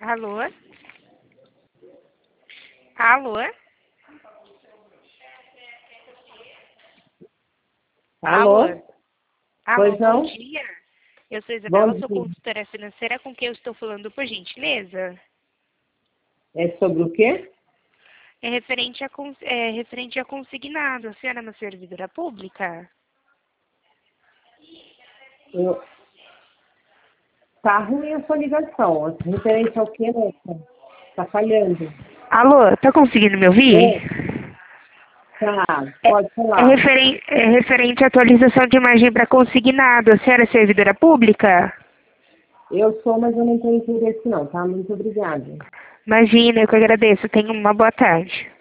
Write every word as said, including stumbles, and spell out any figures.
Alô? Alô? Alô? Alô? Alô, Pois bom não? dia. Eu sou Bom Isabela, sou dia. consultora financeira com quem eu estou falando, por gentileza. É sobre o quê? É referente a, cons- é referente a consignado. A senhora é uma servidora pública? Eu... Tá ruim a sua ligação. Referente ao quê, moça? Tá falhando. Alô, tá conseguindo me ouvir? É, tá, É, pode é, falar. referen- é referente à atualização de imagem para consignado. A senhora é servidora pública? Eu sou, mas eu não tenho interesse não, tá? Muito obrigada. Imagina, eu que agradeço. Tenha uma boa tarde.